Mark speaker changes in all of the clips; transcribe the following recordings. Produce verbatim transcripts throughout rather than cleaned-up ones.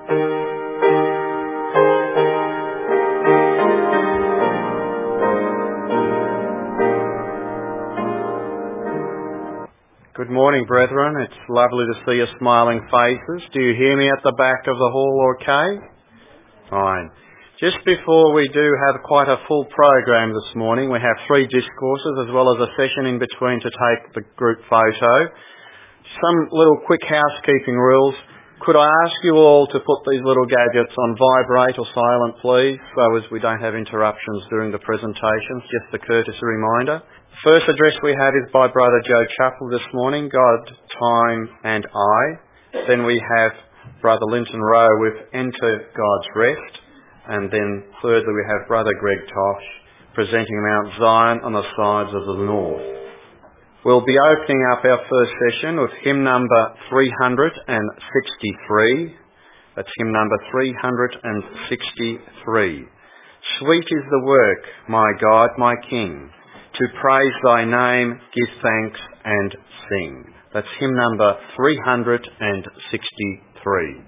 Speaker 1: Good morning, brethren. It's lovely to see your smiling faces. Do you hear me at the back of the hall okay? Fine. Just before we do have quite a full program this morning, we have three discourses as well as a session in between to take the group photo. Some little quick housekeeping rules. Could I ask you all to put these little gadgets on vibrate or silent, please, so as we don't have interruptions during the presentations? Just a courtesy reminder. The first address we have is by Brother Joe Chappell this morning, God, Time and I. Then we have Brother Linton Rowe with Enter God's Rest. And then thirdly we have Brother Greg Tosh presenting Mount Zion on the sides of the north. We'll be opening up our first session with hymn number three hundred sixty-three. That's hymn number three hundred sixty-three. Sweet is the work, my God, my King, to praise thy name, give thanks and sing. That's hymn number three hundred sixty-three.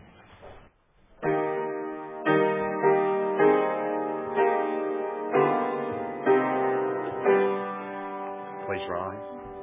Speaker 1: Please rise.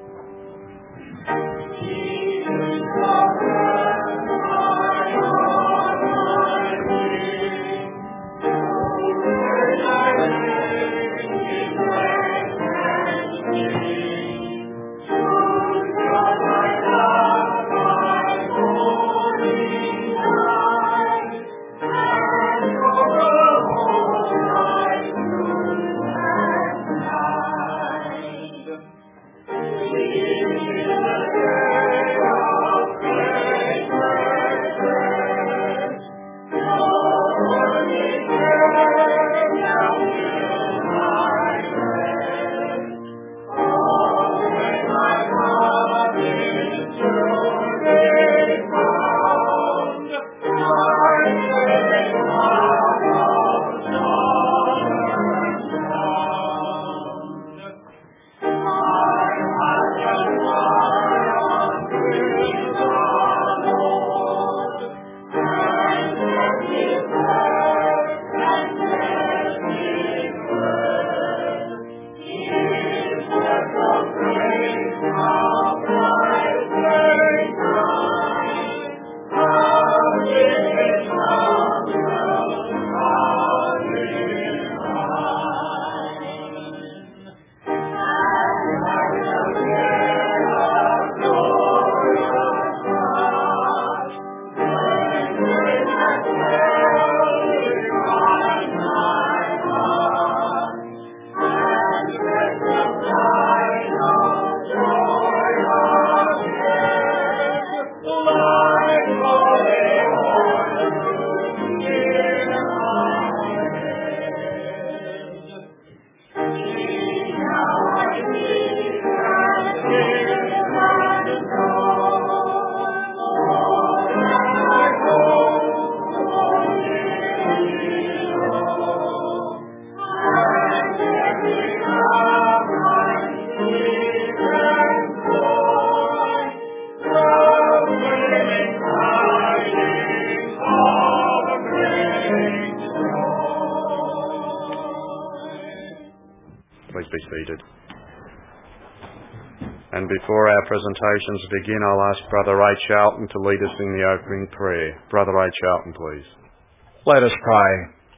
Speaker 1: And before our presentations begin, I'll ask Brother Ray Charlton to lead us in the opening prayer. Brother Ray Charlton, please.
Speaker 2: Let us pray.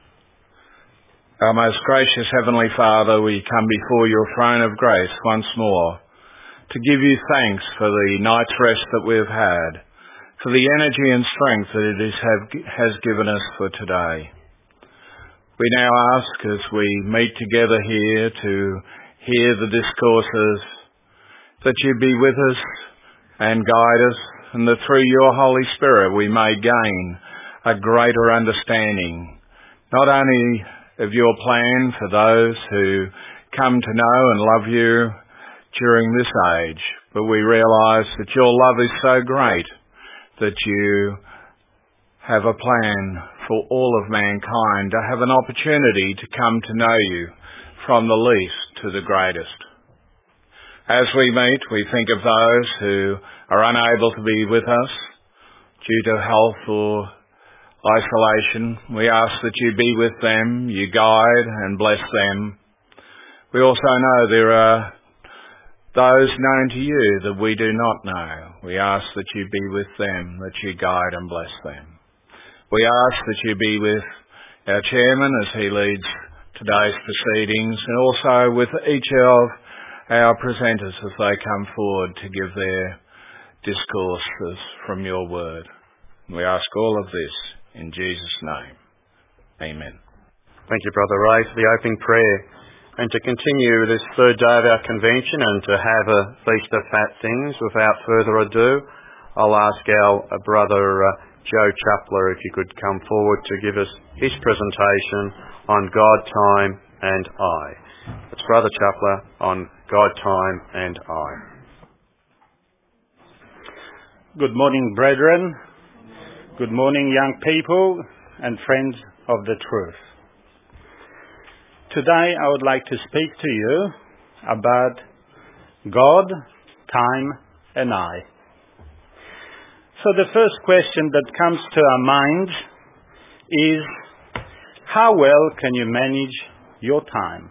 Speaker 2: Our most gracious Heavenly Father, we come before your throne of grace once more to give you thanks for the night's rest that we've had, for the energy and strength that it is have, has given us for today. We now ask, as we meet together here to hear the discourses, that you be with us and guide us, and that through your Holy Spirit we may gain a greater understanding, not only of your plan for those who come to know and love you during this age, but we realise that your love is so great that you have a plan for all of mankind to have an opportunity to come to know you from the least to the greatest. As we meet, we think of those who are unable to be with us due to health or isolation. We ask that you be with them, you guide and bless them. We also know there are those known to you that we do not know. We ask that you be with them, that you guide and bless them. We ask that you be with our chairman as he leads today's proceedings, and also with each of our presenters as they come forward to give their discourses from your word. We ask all of this in Jesus' name. Amen.
Speaker 1: Thank you, Brother Ray, for the opening prayer. And to continue this third day of our convention and to have a Feast of Fat Things, without further ado, I'll ask our uh, brother uh, Joe Chapler if you could come forward to give us his presentation on God, Time and I. It's Brother Chapler on God, Time and I.
Speaker 3: Good morning, brethren. Good morning, young people and friends of the truth. Today I would like to speak to you about God, time, and I. So the first question that comes to our minds is, how well can you manage your time?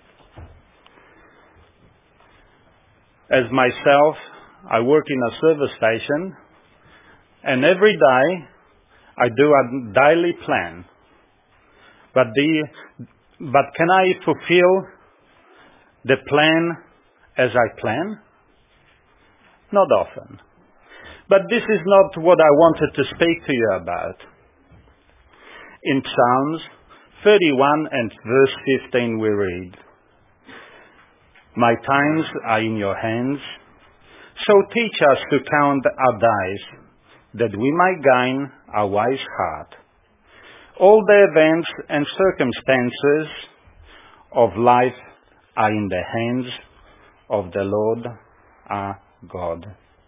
Speaker 3: As myself, I work in a service station, and every day I do a daily plan. But the But can I fulfill the plan as I plan? Not often. But this is not what I wanted to speak to you about. In Psalms thirty-one and verse fifteen we read, "My times are in your hands, so teach us to count our days, that we might gain a wise heart. All the events and circumstances of life are in the hands of the Lord our God."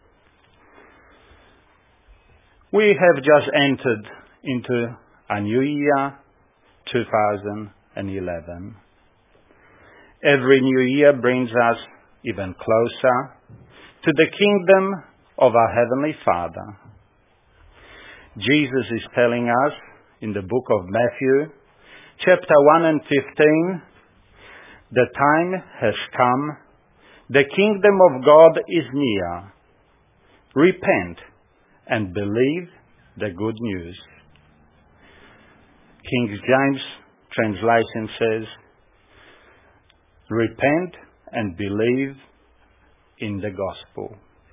Speaker 3: We have just entered into a new year, two thousand eleven. Every new year brings us even closer to the kingdom of our Heavenly Father. Jesus is telling us in the book of Matthew, chapter one and fifteen, "The time has come, the kingdom of God is near. Repent and believe the good news." King James translation says, "Repent and believe in the gospel."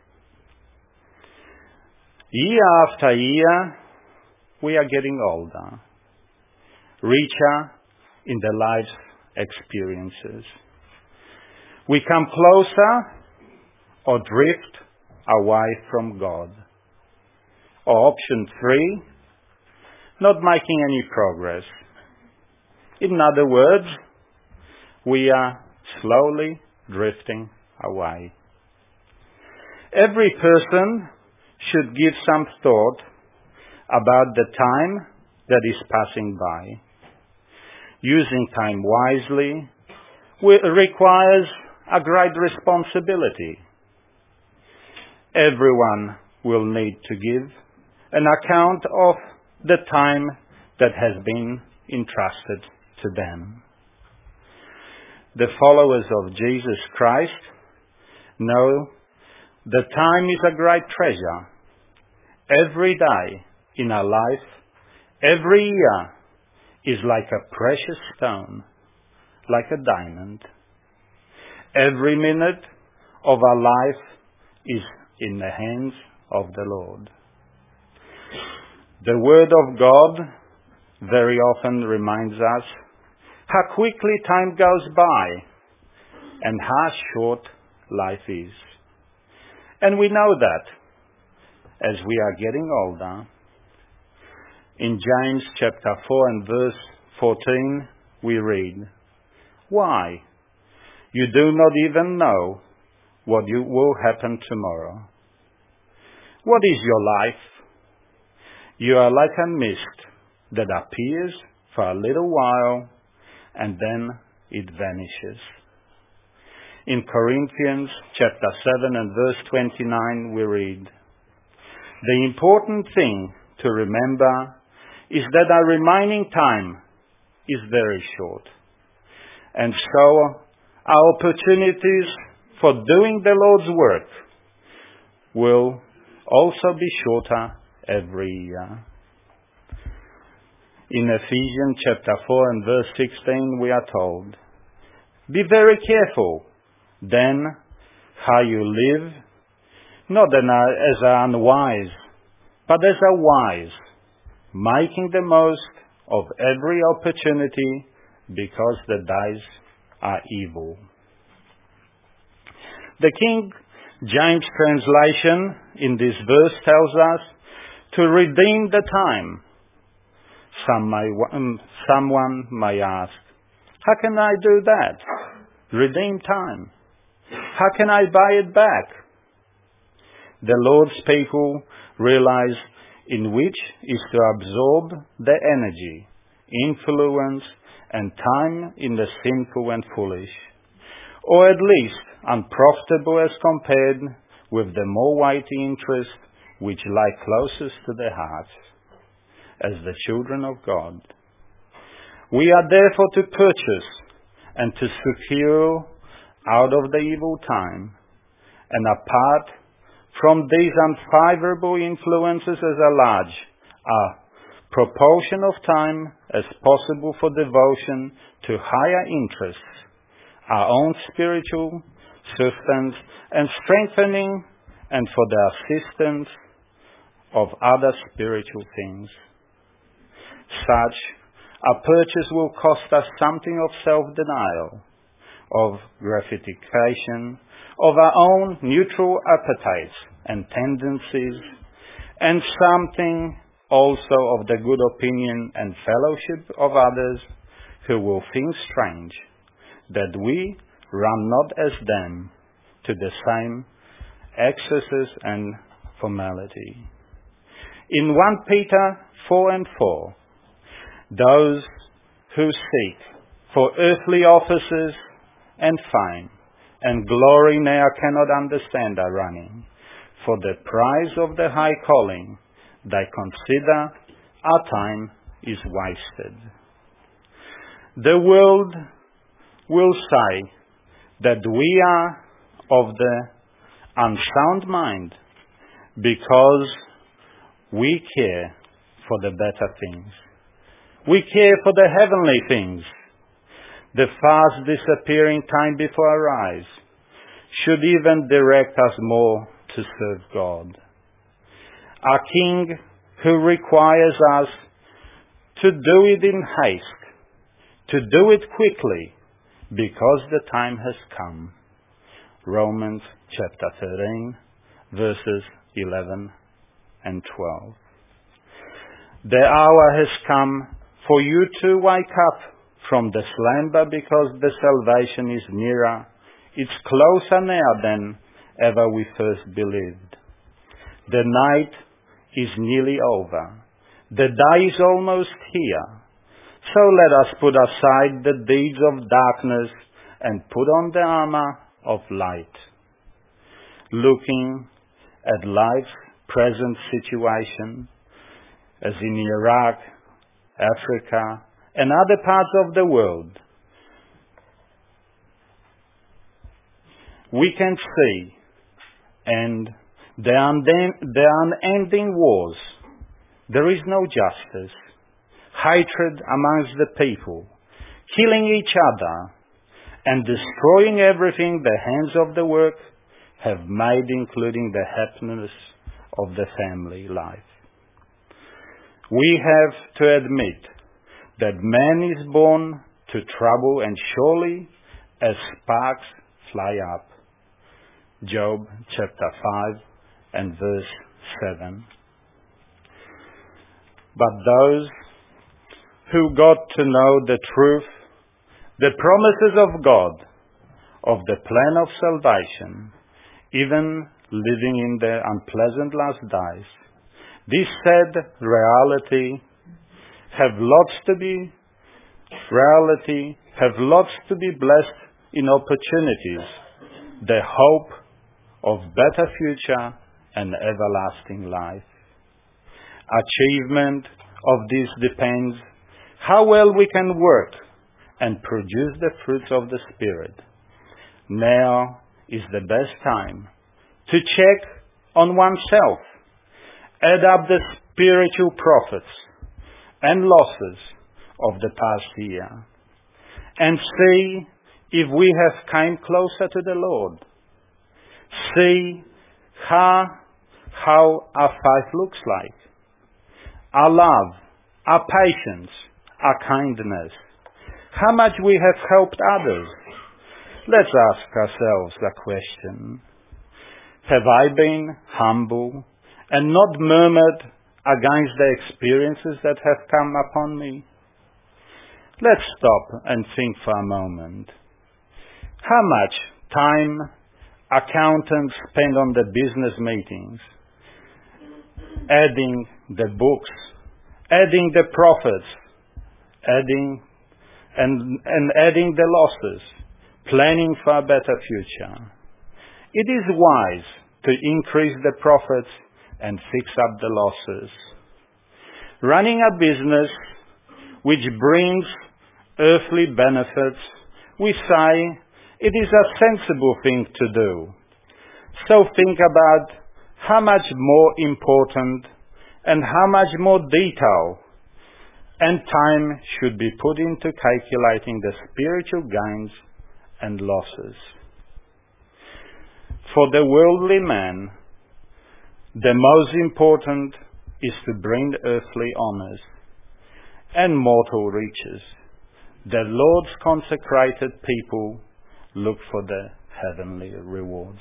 Speaker 3: Year after year, we are getting older, richer in the life's experiences. We come closer or drift away from God. Or option three, not making any progress. In other words, we are slowly drifting away. Every person should give some thought about the time that is passing by. Using time wisely requires a great responsibility. Everyone will need to give an account of the time that has been entrusted to them. The followers of Jesus Christ know that time is a great treasure. Every day in our life, every year is like a precious stone, like a diamond. Every minute of our life is in the hands of the Lord. The Word of God very often reminds us how quickly time goes by and how short life is. And we know that as we are getting older. In James chapter four and verse fourteen, we read, "Why? You do not even know what you will happen tomorrow. What is your life? You are like a mist that appears for a little while and then it vanishes." In Corinthians chapter seven and verse twenty-nine, we read, "The important thing to remember is that our remaining time is very short. And so our opportunities for doing the Lord's work will also be shorter every year. In Ephesians chapter four and verse sixteen we are told, "Be very careful then how you live, not as unwise, but as a wise, making the most of every opportunity, because the days are evil." The King James translation in this verse tells us to redeem the time. Some may, um, someone may ask, how can I do that? Redeem time. How can I buy it back? The Lord's people realize in which is to absorb the energy, influence, and time in the sinful and foolish, or at least unprofitable as compared with the more weighty interests which lie closest to their hearts, as the children of God. We are therefore to purchase and to secure out of the evil time, and apart from these unfavorable influences as a large a proportion of time as possible for devotion to higher interests, our own spiritual sustenance and strengthening, and for the assistance of other spiritual things. Such a purchase will cost us something of self-denial, of gratification, of our own neutral appetites and tendencies, and something also of the good opinion and fellowship of others who will think strange that we run not as them to the same excesses and formality. In First Peter four and four, those who seek for earthly offices and fame and glory now cannot understand our running. For the prize of the high calling, they consider our time is wasted. The world will say that we are of the unsound mind because we care for the better things. We care for the heavenly things. The fast disappearing time before our eyes should even direct us more to serve God. Our King, who requires us to do it in haste, to do it quickly, because the time has come. Romans chapter thirteen, verses eleven and twelve. The hour has come for you to wake up from the slumber, because the salvation is nearer. It's closer now than ever we first believed. The night is nearly over. The day is almost here. So let us put aside the deeds of darkness and put on the armor of light. Looking at life's present situation, as in Iraq, Africa, and other parts of the world, we can see and the unending, the unending wars. There is no justice, hatred amongst the people, killing each other, and destroying everything the hands of the work have made, including the happiness of the family life. We have to admit that man is born to trouble, and surely as sparks fly up. Job chapter five and verse seven. But those who got to know the truth, the promises of God, of the plan of salvation, even living in the unpleasant last days, this said reality have lots to be reality have lots to be blessed in opportunities, the hope of better future and everlasting life, achievement of this depends how well we can work and produce the fruits of the Spirit. Now is the best time to check on oneself, add up the spiritual profits and losses of the past year, and see if we have come closer to the Lord. See how, how our faith looks like, our love, our patience, our kindness, how much we have helped others. Let's ask ourselves the question: have I been humble and not murmured against the experiences that have come upon me? Let's stop and think for a moment. How much time accountants spend on the business meetings, adding the books, adding the profits, adding and, and adding the losses, planning for a better future. It is wise to increase the profits and fix up the losses. Running a business which brings earthly benefits, we say it is a sensible thing to do. So think about how much more important and how much more detail and time should be put into calculating the spiritual gains and losses. For the worldly man, the most important is to bring earthly honors and mortal riches. The Lord's consecrated people look for the heavenly rewards.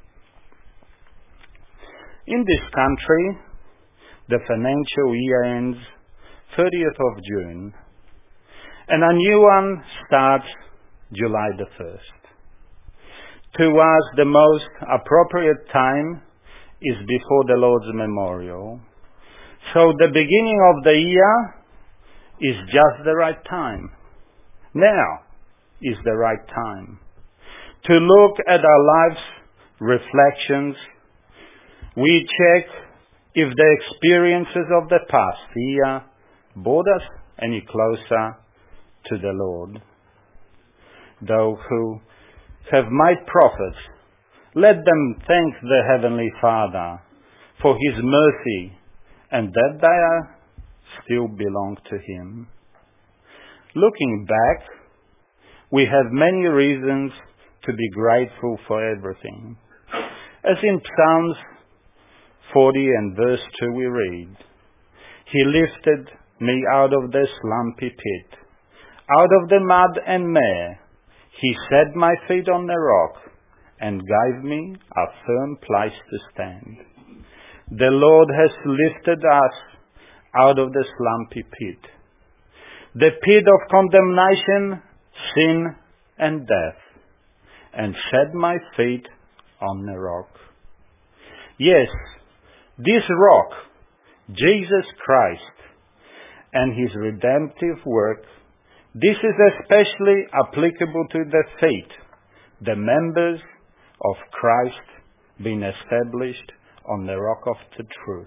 Speaker 3: In this country, the financial year ends thirtieth of June, and a new one starts July the first. To us, the most appropriate time is before the Lord's memorial. So the beginning of the year is just the right time. Now is the right time to look at our lives' reflections. We check if the experiences of the past year brought us any closer to the Lord. Those who have made profits, let them thank the Heavenly Father for His mercy and that they still belong to Him. Looking back, we have many reasons to be grateful for everything. As in Psalms forty and verse two we read, He lifted me out of the slumpy pit, out of the mud and mire. He set my feet on the rock and gave me a firm place to stand. The Lord has lifted us out of the slumpy pit, the pit of condemnation, sin, and death, and set my feet on the rock. Yes, this rock, Jesus Christ, and His redemptive work, this is especially applicable to the faith, the members of Christ being established on the rock of the truth.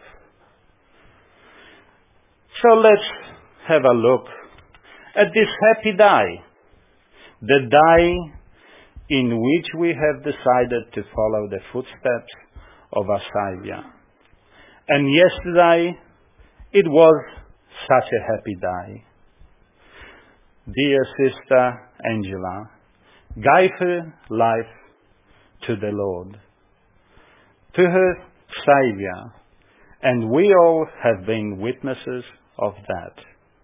Speaker 3: So let's have a look at this happy day, the day in which we have decided to follow the footsteps of our Savior. And yesterday, it was such a happy day. Dear Sister Angela gave her life to the Lord, to her Savior, and we all have been witnesses of that.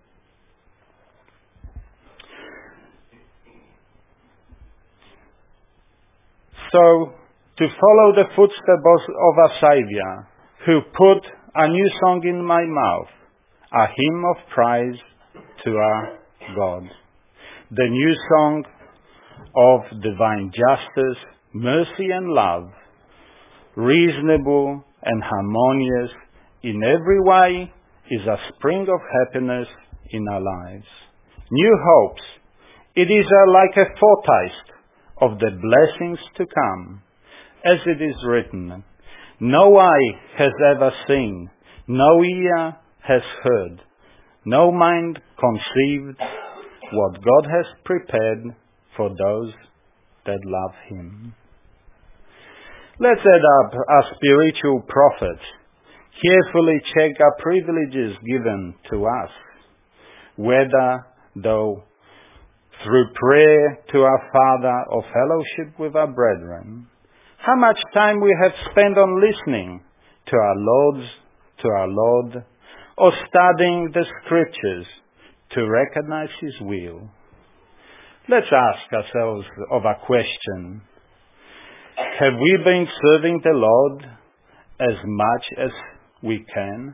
Speaker 3: So, to follow the footsteps of our Savior, who put a new song in my mouth, a hymn of praise to our God. The new song of divine justice, mercy and love, reasonable and harmonious in every way, is a spring of happiness in our lives. New hopes. It is a, like a foretaste of the blessings to come. As it is written, no eye has ever seen, no ear has heard, no mind conceived what God has prepared for those that love Him. Let's add up our spiritual prophets, carefully check our privileges given to us, whether though through prayer to our Father or fellowship with our brethren, how much time we have spent on listening to our Lord's, to our Lord, or studying the Scriptures to recognize His will. Let's ask ourselves of a question. Have we been serving the Lord as much as we can?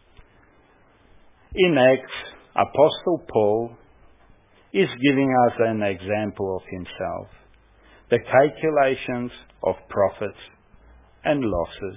Speaker 3: In Acts, Apostle Paul is giving us an example of himself, the calculations of profits and losses.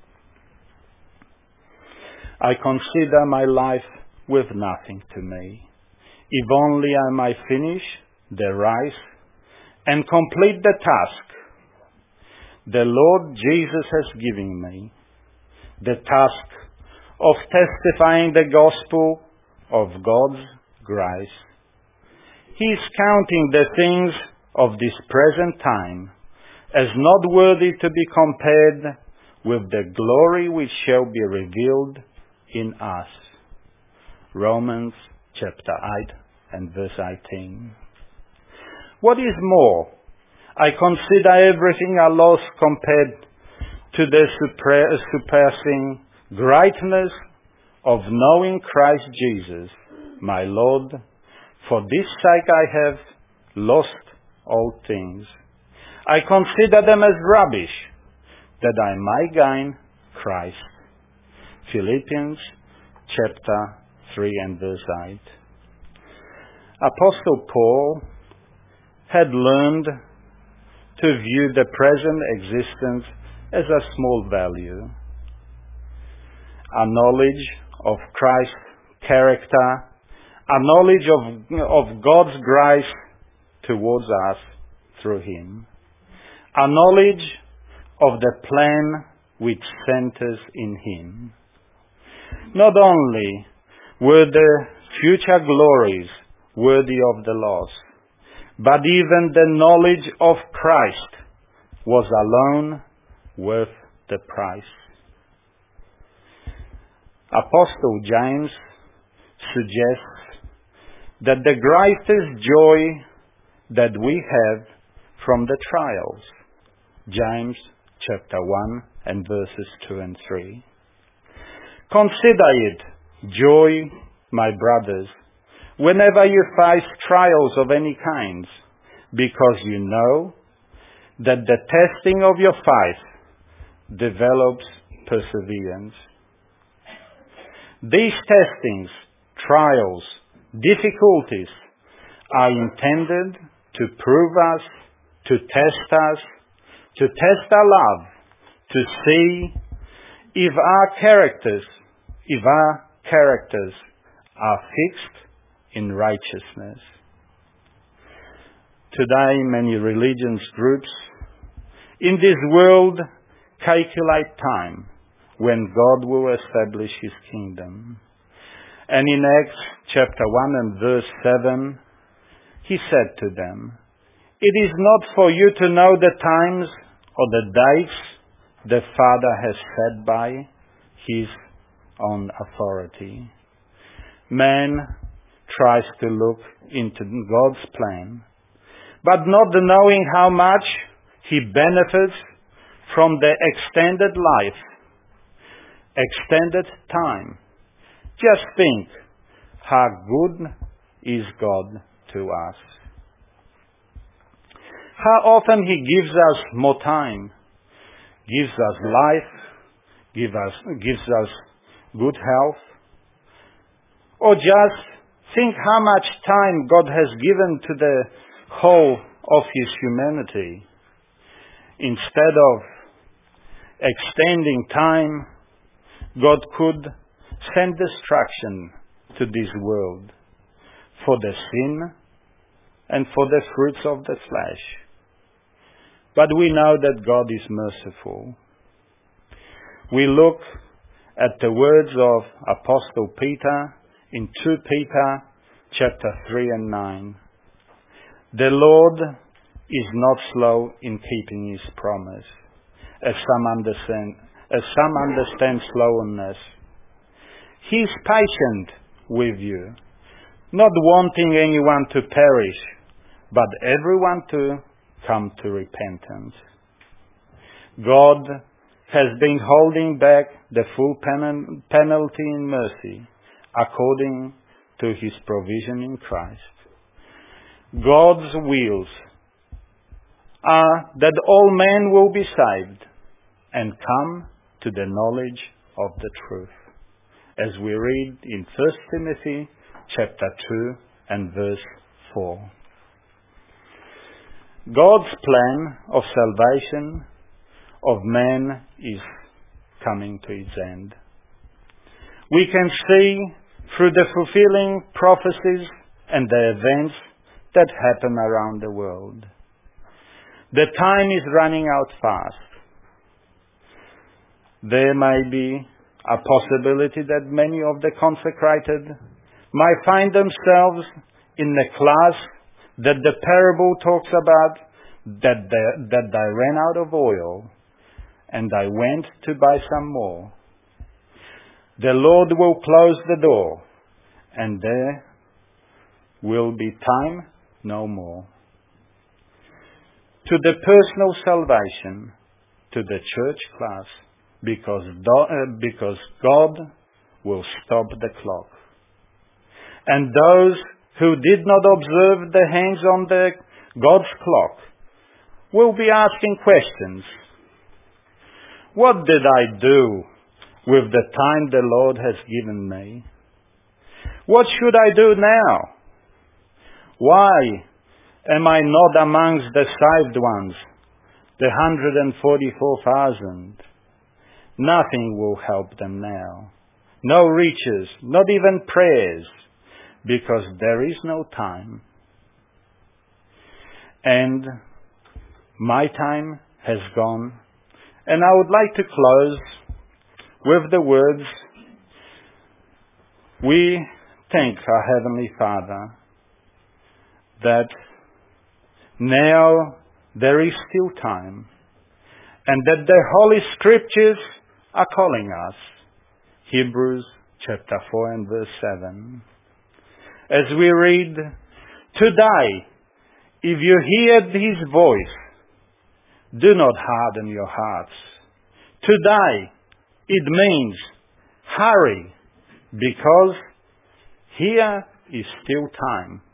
Speaker 3: I consider my life with nothing to me, if only I might finish the race and complete the task the Lord Jesus has given me, the task of testifying the gospel of God's grace. He is counting the things of this present time as not worthy to be compared with the glory which shall be revealed in us. Romans chapter eight and verse eighteen. What is more, I consider everything a loss compared to the surpassing greatness of knowing Christ Jesus, my Lord. For this sake I have lost all things. I consider them as rubbish, that I might gain Christ. Philippians chapter three and verse eight. Apostle Paul had learned to view the present existence as a small value. A knowledge of Christ's character, a knowledge of, of God's grace towards us through Him, a knowledge of the plan which centers in Him. Not only were the future glories worthy of the loss, but even the knowledge of Christ was alone worth the price. Apostle James suggests that the greatest joy that we have from the trials. James chapter one and verses two and three. Consider it joy, my brothers, whenever you face trials of any kind, because you know that the testing of your faith develops perseverance. These testings, trials, difficulties are intended to prove us, to test us, to test our love, to see if our characters, if our characters are fixed in righteousness. Today, many religious groups in this world calculate time when God will establish His kingdom. And in Acts chapter one and verse seven, He said to them, "It is not for you to know the times or the dates the Father has set by His own authority." Man tries to look into God's plan, but not knowing how much he benefits from the extended life, extended time. Just think how good is God to us. How often He gives us more time, gives us life, gives us, gives us good health, or just think how much time God has given to the whole of His humanity. Instead of extending time, God could send destruction to this world for the sin and for the fruits of the flesh. But we know that God is merciful. We look at the words of Apostle Peter in Second Peter chapter three and nine. The Lord is not slow in keeping his promise, as some understand, as some understand slowness. He is patient with you, not wanting anyone to perish, but everyone to come to repentance. God has been holding back the full pen- penalty in mercy, according to his provision in Christ. God's wills are that all men will be saved and come to the knowledge of the truth, as we read in First Timothy chapter two and verse four. God's plan of salvation of man is coming to its end. We can see through the fulfilling prophecies and the events that happen around the world. The time is running out fast. There may be a possibility that many of the consecrated might find themselves in the class that the parable talks about, that they, that they ran out of oil and they went to buy some more. The Lord will close the door and there will be time no more. To the personal salvation, to the church class, because, do, uh, because God will stop the clock. And those who did not observe the hands on the God's clock will be asking questions. What did I do with the time the Lord has given me? What should I do now? Why am I not amongst the saved ones, the one hundred forty-four thousand? Nothing will help them now. No riches, not even prayers, because there is no time. And my time has gone, and I would like to close with the words, we thank our Heavenly Father that now there is still time, and that the Holy Scriptures are calling us. Hebrews chapter four and verse seven. As we read, today, if you hear his voice, do not harden your hearts. Today, it means hurry, because here is still time.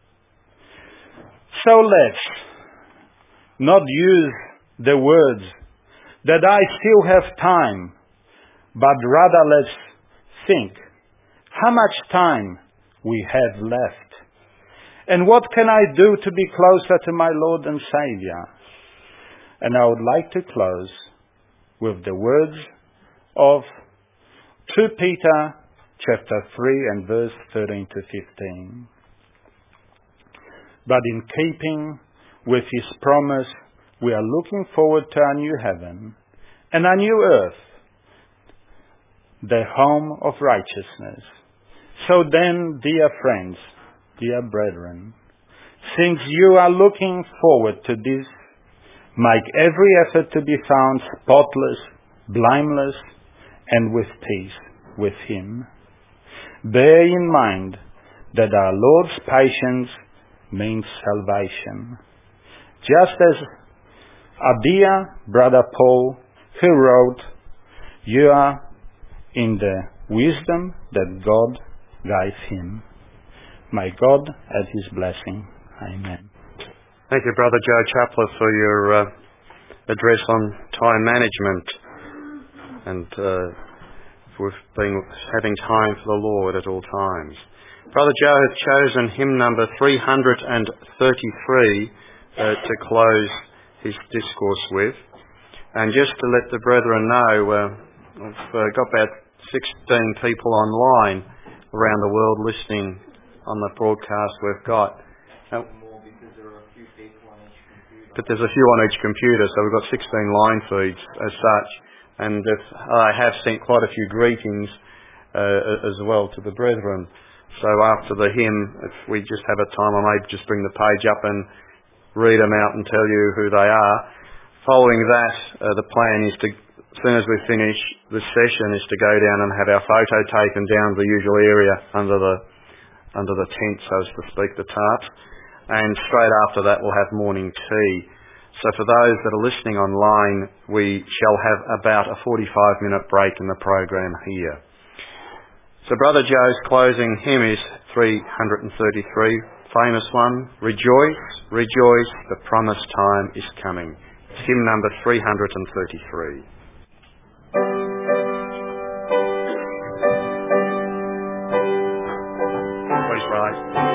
Speaker 3: So let's not use the words that I still have time, but rather let's think how much time we have left. And what can I do to be closer to my Lord and Savior? And I would like to close with the words of Second Peter chapter three and verse thirteen to fifteen. But in keeping with his promise, we are looking forward to a new heaven and a new earth, the home of righteousness. So then, dear friends, dear brethren, since you are looking forward to this, make every effort to be found spotless, blameless, and with peace with him. Bear in mind that our Lord's patience means salvation. Just as our dear brother Paul, who wrote, you are in the wisdom that God gave him. May God add his blessing. Amen.
Speaker 1: Thank you, Brother Joe Chapler, for your uh, address on time management and uh, for being, having time for the Lord at all times. Brother Joe has chosen hymn number three hundred thirty-three uh, to close his discourse with. And just to let the brethren know, uh, I've uh, got about sixteen people online around the world listening on the broadcast we've got. Now, but there's a few on each computer, so we've got sixteen line feeds as such. And if, I have sent quite a few greetings uh, as well to the brethren. So after the hymn, if we just have a time, I may just bring the page up and read them out and tell you who they are. Following that, uh, the plan is to, as soon as we finish this session, is to go down and have our photo taken down the usual area under the under the tent, so to speak, the tarp. And straight after that, we'll have morning tea. So for those that are listening online, we shall have about a forty-five minute break in the program here. So Brother Joe's closing hymn is three thirty-three, famous one, Rejoice, Rejoice, the promised time is coming. It's hymn number three thirty-three. Please rise.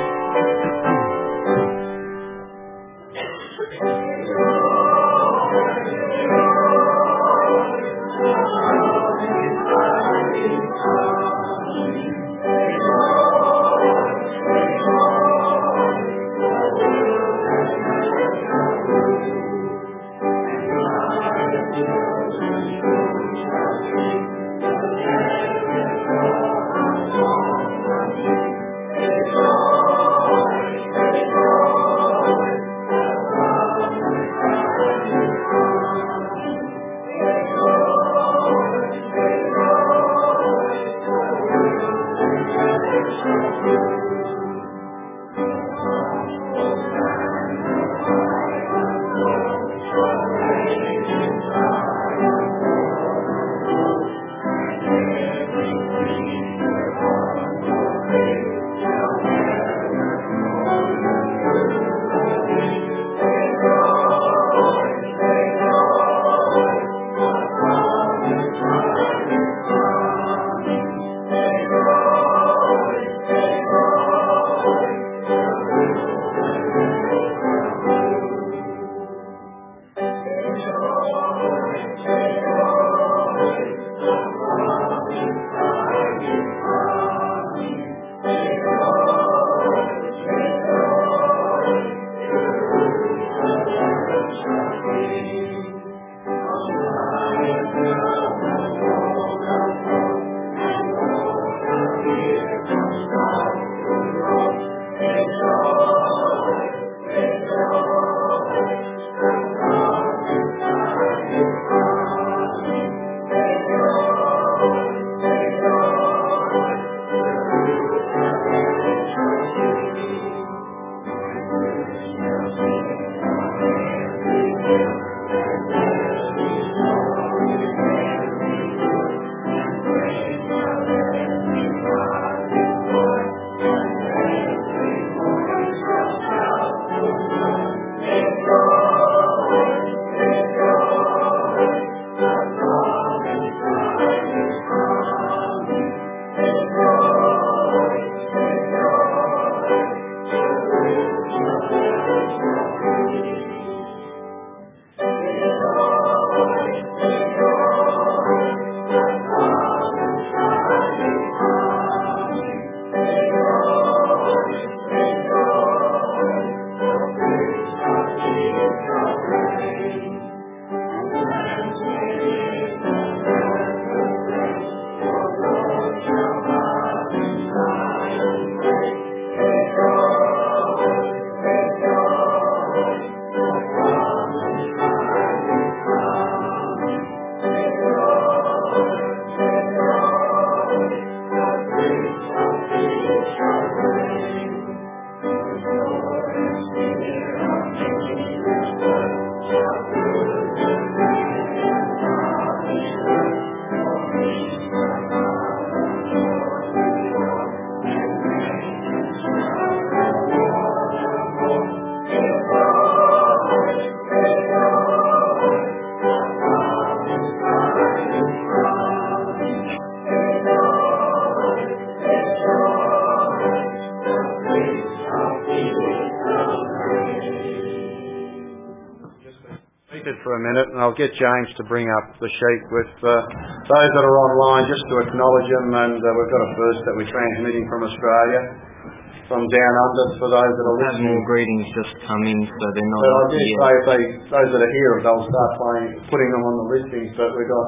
Speaker 1: For a minute, and I'll get James to bring up the sheet with uh, those that are online, just to acknowledge them. And uh, we've got a first that we're transmitting from Australia, from down under. For those that are listening,
Speaker 4: more greetings just come in, so they're not.
Speaker 1: But I did say if they, those that are here, they'll start playing, putting them on the listings. But we've got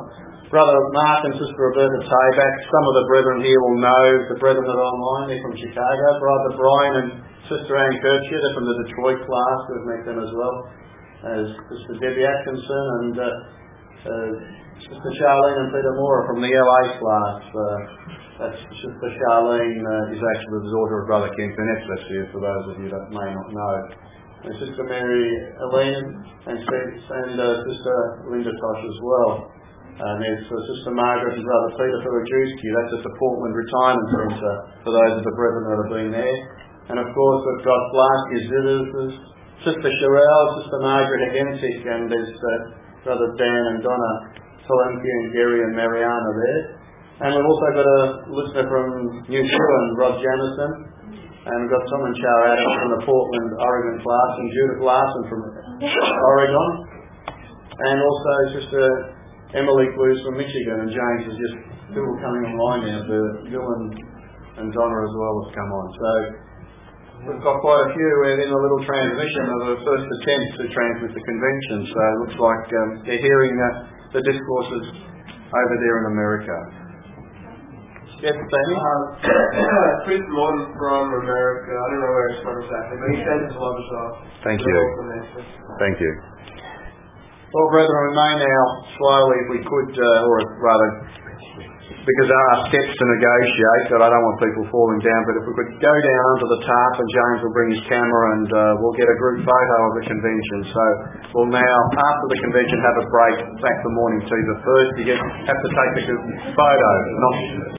Speaker 1: Brother Mark and Sister Roberta Tabak. Some of the brethren here will know the brethren that are online. They're from Chicago. Brother Brian and Sister Ann Kirchner, they're from the Detroit class. We've met them as well. As Sister Debbie Atkinson and uh, uh, Sister Charlene and Peter Moore from the L A class. Uh, that's Sister Charlene uh, is actually the daughter of Brother Ken Bennett, that's here, for those of you that may not know. And Sister Mary Elaine and, and uh, Sister Linda Tosh as well. And there's uh, Sister Margaret and Brother Peter Ferrajewski. That's at the Portland Retirement Centre for those of the brethren that have been there. And of course we've got last year's visitors, Sister Sherelle, Sister Margaret Agentic, and there's uh, Brother Dan and Donna Palenki and Gary and Mariana there. And we've also got a listener from New Zealand, Rob Jamison. And we've got Tom and Char Adams from the Portland, Oregon class, and Judith Larson from Oregon. And also Sister Emily Clues from Michigan, and James is just still coming online now. The Bill and, and Donna as well have come on. So we've got quite a few. We're in a little transition of the first attempt to transmit the convention. So it looks like um, they're hearing uh, the discourses over there in America. Yes, Danny?
Speaker 5: Uh, Chris Morton from America. I don't know where it's from exactly, but he sends us a lot of stuff.
Speaker 1: Thank you. Thank you. Well, brethren, we may now slowly, if we could, uh, or rather, because there are steps to negotiate, but I don't want people falling down, but if we could go down onto the tarp and James will bring his camera and uh, we'll get a group photo of the convention. So we'll now, after the convention, have a break back for morning tea. But first you get, have to take the photo, not